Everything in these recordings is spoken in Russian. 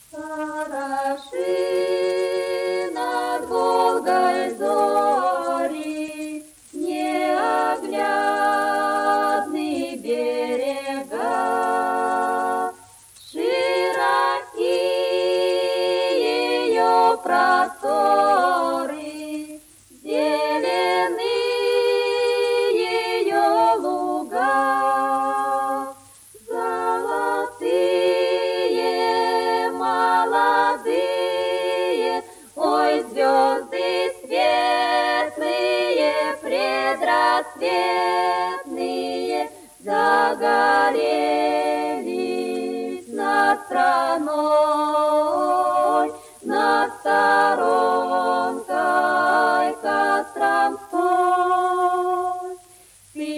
Хороши над Волгой зори, неоглядны берега, широки ее просторы, зелены ее луга, золотые молодые, ой, звезды светлые, предрассветные, загорелись над страной, над сторонкой Костромской. Ты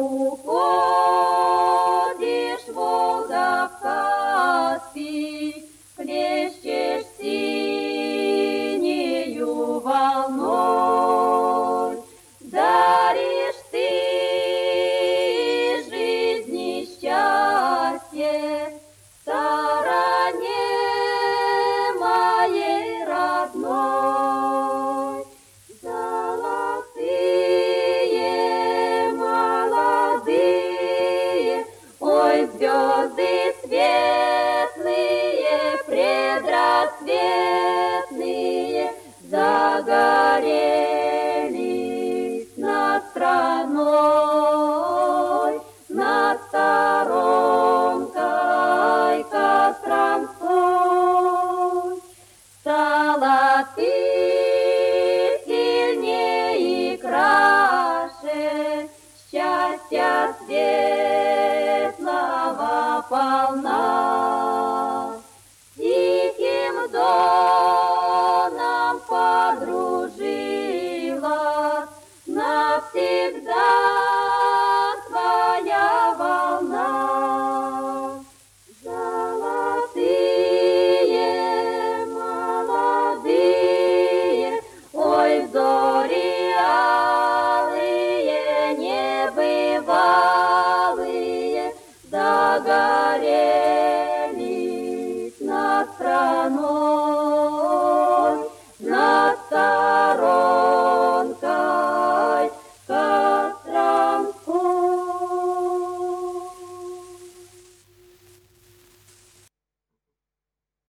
уходишь, Волга, в Каспий, плещешь синею волной, даришь ты жизни счастье стороне моей родной. Золотые молодые, ой, звезды светлые, предрассветные, загорелись над страной, над сторонкой Костромской. Стала ты сильней и краше, счастья светлого полна, тихим доном подружилась навсегда твоя волна. Золотые молодые, ой, зори алые, небывалые, загорелись над страной.